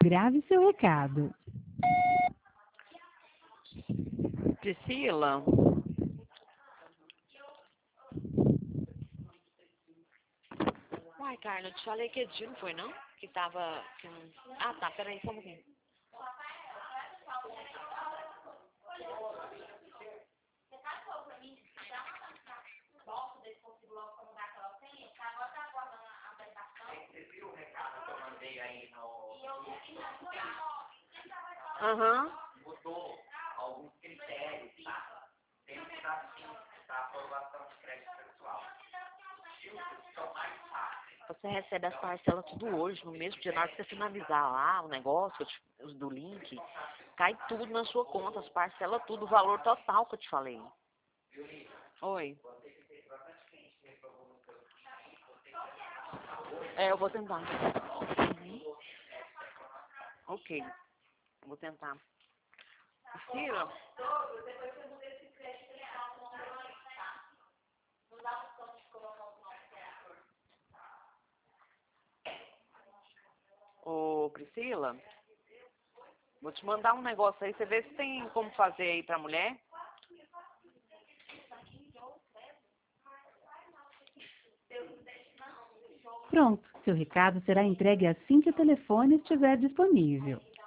Grave seu recado. Priscila? Uai, Carla, eu te falei que dia, não foi, não? Que tava... Ah, tá, peraí, só um pouquinho. Aham. Mudou alguns critérios, tá? Tem que estar assim, da aprovação de crédito pessoal. Filtros são mais fáceis. Você recebe as parcelas tudo hoje, no mesmo dia, na hora que você finalizar lá o negócio do link, cai tudo na sua conta, as parcelas tudo, o valor total que eu te falei. Oi. É, eu vou tentar. Uhum. Ok, vou tentar. Priscila? Ô, Priscila, vou te mandar um negócio aí, você vê se tem como fazer aí pra mulher. Pronto, seu recado será entregue assim que o telefone estiver disponível.